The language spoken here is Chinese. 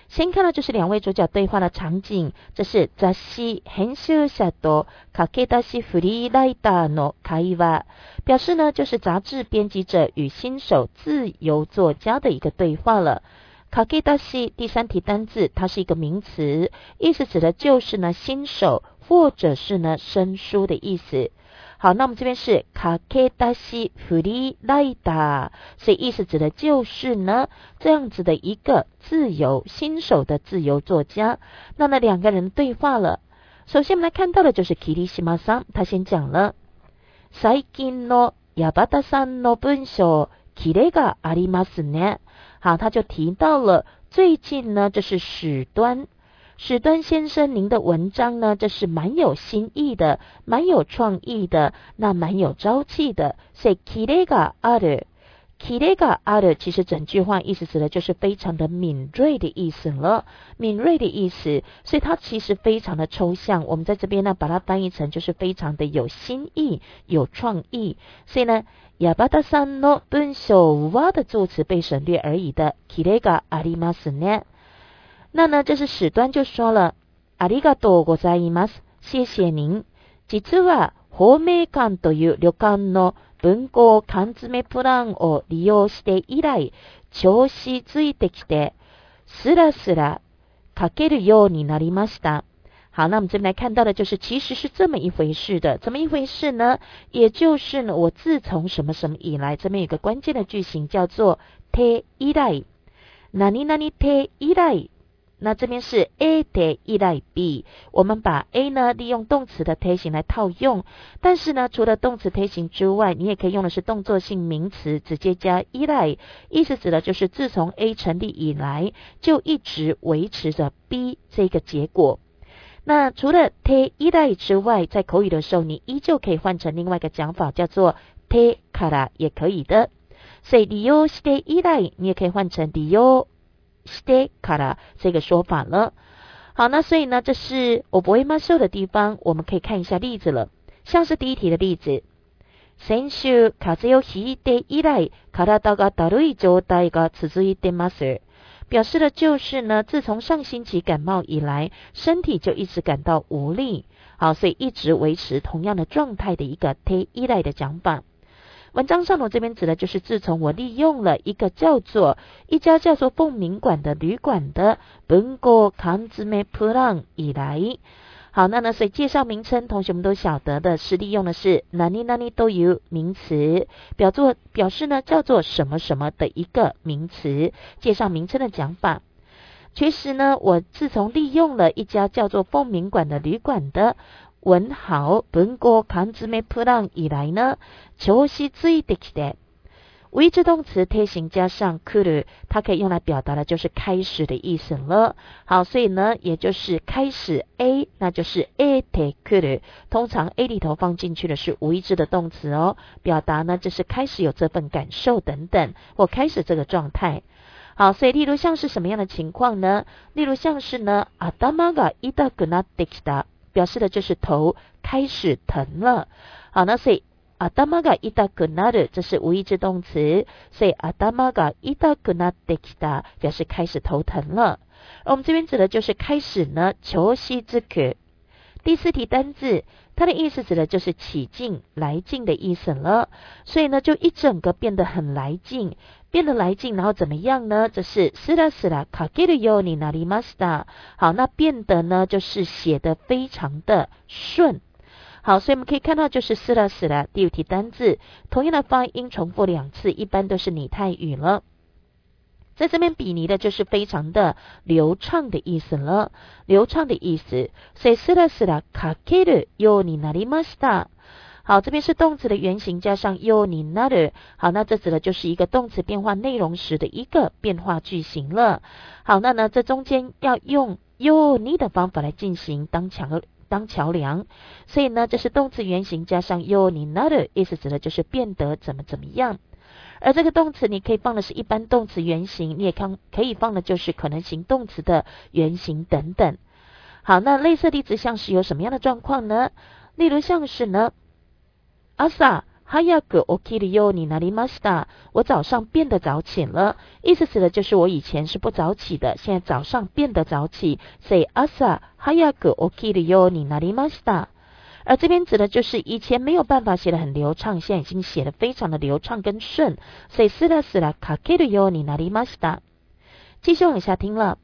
先看到就是两位主角对话的场景，这是雑誌編集者と駆け出しフリーライターの会話，表示呢就是杂志编辑者与新手自由作家的一个对话了。駆け出し第三题单字，它是一个名词，意思指的就是呢新手或者是呢生疏的意思。好，那我们这边是駆け出しフリーライター，所以意思指的就是呢这样子的一个自由新手的自由作家。那么两个人对话了，首先我们来看到的就是桐島さん，他先讲了最近の矢端さんの文章キレがありますね。好，他就提到了最近呢，这是史端先生您的文章呢，这是蛮有新意的，蛮有创意的，那蛮有朝气的。所以キレがある其实整句话意思指的就是非常的敏锐的意思了，敏锐的意思，所以它其实非常的抽象。我们在这边呢，把它翻译成就是非常的有新意、有创意。所以呢，矢端さんの文章は的助词被省略而已的，キレがありますね。那呢，这是史端就说了，ありがとうございます，谢谢您。実は宝明館という旅館の文庫缶詰プランを利用して以来、調子ついてきて、スラスラ書けるようになりました。好，那我们这边来看到的就是其实是这么一回事的。怎么一回事呢？也就是呢，我自从什么什么以来，这边有个关键的句型叫做て以来。何々て以来。那这边是 A て以来 B， 我们把 A 呢利用动词的て形来套用，但是呢除了动词て形之外，你也可以用的是动作性名词，直接加以来，意思指的就是自从 A 成立以来，就一直维持着 B 这个结果。那除了て以来之外，在口语的时候，你依旧可以换成另外一个讲法，叫做てから也可以的。所以利用して以来，你也可以换成利用してから这个说法了。好，那所以呢，这是覚えましょう的地方，我们可以看一下例子了。像是第一题的例子，先週風邪をひいて以来、体がだるい状態が続いてます。表示的就是呢，自从上星期感冒以来，身体就一直感到无力。好，所以一直维持同样的状态的一个て以来的讲法。文章上头这边指的就是自从我利用了一家叫做凤鸣馆的旅馆的文庫缶詰プラン以来。好，那呢，所以介绍名称同学们都晓得的是利用的是何々という名词，表示呢叫做什么什么的一个名词，介绍名称的讲法。确实呢，我自从利用了一家叫做凤鸣馆的旅馆的文豪文庫缶詰プラン以来呢，調子ついてきて，为之动词て形加上来る，它可以用来表达的就是开始的意思了。好，所以呢，也就是开始 A， 那就是 A て来る。通常 A 里头放进去的是无意志的动词哦，表达呢就是开始有这份感受等等，或开始这个状态。好，所以例如像是什么样的情况呢？例如像是呢，頭が痛くなってきた。表示的就是头开始疼了。好，那所以頭が痛くなる，这是无意志动词，所以頭が痛くなってきた表示开始头疼了。而我们这边指的就是开始呢，調子づく。第四题单字，它的意思指的就是起劲、来劲的意思了。所以呢，就一整个变得很来劲，然后怎么样呢？这是スラスラ書けるようになりました。好，那变得呢，就是写得非常的顺。好，所以我们可以看到就是スラスラ第五题单字，同样的发音重复2次，一般都是拟态语了。在这边比拟的就是非常的流畅的意思了，流畅的意思。所以スラスラ書けるようになりました。好，这边是动词的原形加上ようになる。好，那这指的就是一个动词变化内容时的一个变化句型了。好，那呢，这中间要用ように的方法来进行当桥梁。所以呢，这是动词原形加上ようになる，意思指的就是变得怎么样。而这个动词你可以放的是一般动词原形，你也可以放的就是可能形动词的原形等等。好，那类似例子像是有什么样的状况呢？例如像是呢，朝早く起きるようになりました。我早上变得早起了。意思指的就是我以前是不早起的，现在早上变得早起。所以朝早く起きるようになりました。而这边指的就是以前没有办法写得很流畅，现在已经写得非常的流畅跟顺。所以スラスラ書けるようになりました。继续往下听了。